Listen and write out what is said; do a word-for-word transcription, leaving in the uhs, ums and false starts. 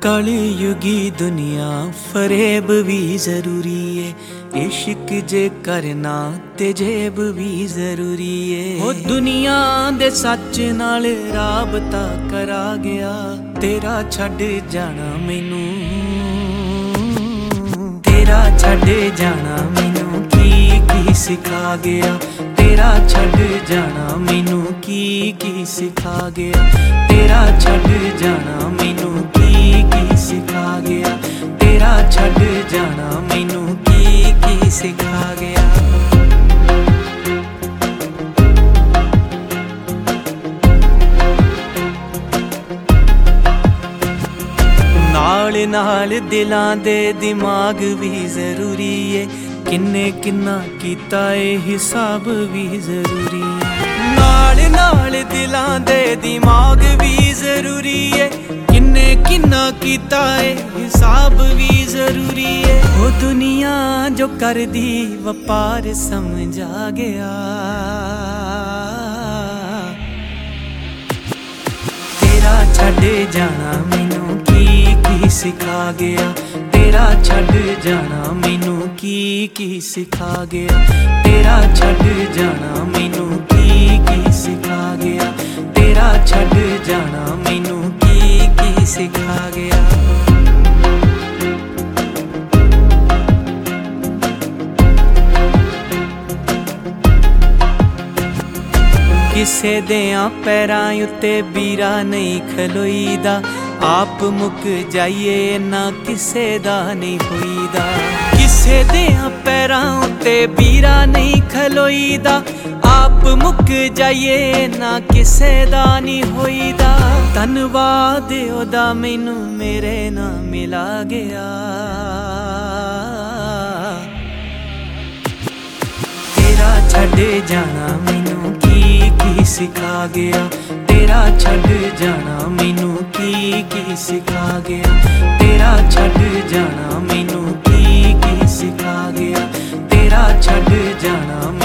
कलयुगी दुनिया फरेब भी जरूरी है। इश्क जे करना ते जेब भी जरूरी है। ओ दुनिया दे सच नाल राबता करा गया, तेरा छड़ जाना मैनू, तेरा छड़ जाना मैनू की की सिखा गया, तेरा छड़ जाना मैनू की की सिखा गया, तेरा छड़ जाना मैनू की की सिखा गया, तेरा छड़ जाना मैनू की की सिखा गया। नाल नाल दिलां दे दिमाग भी जरूरी है, किन्ने किन्ना कीता ए हिसाब भी जरूरी है। नाल नाल दिलां दे दिमाग भी जरूरी है, किन्ने किन्ना कीता ए हिसाब भी जरूरी है। वो दुनिया जो कर दी वपार समझा गया, तेरा छड़ जाना मैनू की की सिखा गया, तेरा छड़ जाना मैनू की की सिखा गया, तेरा छड़ जाना मैनू की की सिखा गया, तेरा छड़ जाना मैनू की की सिखा गया। किसे देयां पैरां उत्ते बीरा नहीं खलोईदा, आप मुक जाइए ना किसे दा नहीं होईदा। किसे देयां पैरां उत्ते बीरा नहीं खलोईदा, आप मुक जाइए ना किसे दा नहीं होईदा। धन्नवाद ओदा मैनू मेरे ना मिला गया, तेरा छड़ जाना मैनू की की सिखा गया, तेरा छड़ जाना मैनू की की सिखा गया, तेरा छड़ जाना मैनू की की सिखा गया, तेरा छड़ जाना